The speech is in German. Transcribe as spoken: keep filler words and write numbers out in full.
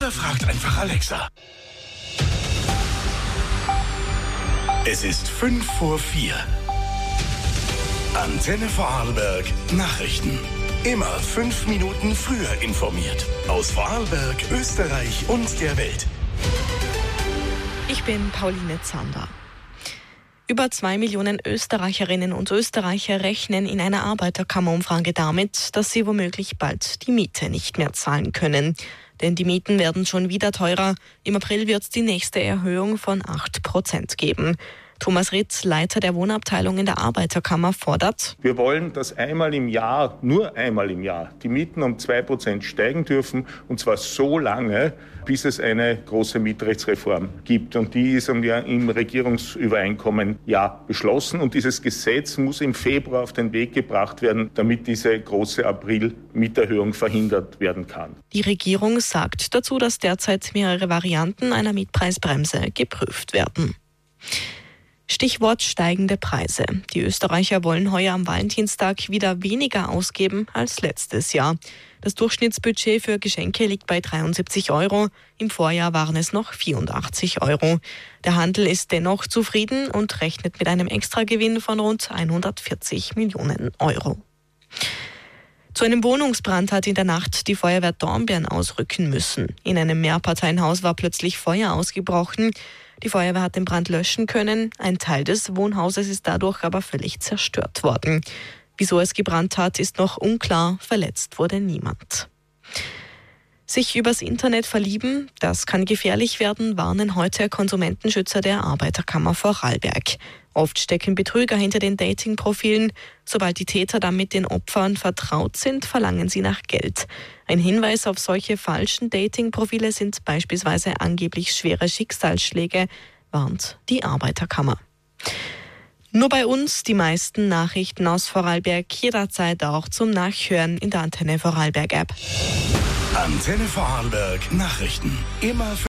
Oder fragt einfach Alexa. Es ist fünf vor vier. Antenne Vorarlberg Nachrichten. Immer fünf Minuten früher informiert. Aus Vorarlberg, Österreich und der Welt. Ich bin Pauline Zander. Über zwei Millionen Österreicherinnen und Österreicher rechnen in einer Arbeiterkammerumfrage damit, dass sie womöglich bald die Miete nicht mehr zahlen können. Denn die Mieten werden schon wieder teurer. Im April wird es die nächste Erhöhung von acht Prozent geben. Thomas Ritt, Leiter der Wohnabteilung in der Arbeiterkammer, fordert: Wir wollen, dass einmal im Jahr, nur einmal im Jahr, die Mieten um zwei Prozent steigen dürfen. Und zwar so lange, bis es eine große Mietrechtsreform gibt. Und die ist im Regierungsübereinkommen ja beschlossen. Und dieses Gesetz muss im Februar auf den Weg gebracht werden, damit diese große April-Mieterhöhung verhindert werden kann. Die Regierung sagt dazu, dass derzeit mehrere Varianten einer Mietpreisbremse geprüft werden. Stichwort steigende Preise. Die Österreicher wollen heuer am Valentinstag wieder weniger ausgeben als letztes Jahr. Das Durchschnittsbudget für Geschenke liegt bei dreiundsiebzig Euro. Im Vorjahr waren es noch vierundachtzig Euro. Der Handel ist dennoch zufrieden und rechnet mit einem Extragewinn von rund hundertvierzig Millionen Euro. Zu einem Wohnungsbrand hat in der Nacht die Feuerwehr Dornbirn ausrücken müssen. In einem Mehrparteienhaus war plötzlich Feuer ausgebrochen. Die Feuerwehr hat den Brand löschen können. Ein Teil des Wohnhauses ist dadurch aber völlig zerstört worden. Wieso es gebrannt hat, ist noch unklar. Verletzt wurde niemand. Sich übers Internet verlieben, das kann gefährlich werden, warnen heute Konsumentenschützer der Arbeiterkammer Vorarlberg. Oft stecken Betrüger hinter den Dating-Profilen. Sobald die Täter dann mit den Opfern vertraut sind, verlangen sie nach Geld. Ein Hinweis auf solche falschen Dating-Profile sind beispielsweise angeblich schwere Schicksalsschläge, warnt die Arbeiterkammer. Nur bei uns die meisten Nachrichten aus Vorarlberg, jederzeit auch zum Nachhören in der Antenne Vorarlberg App. Antenne Vorarlberg Nachrichten. Immer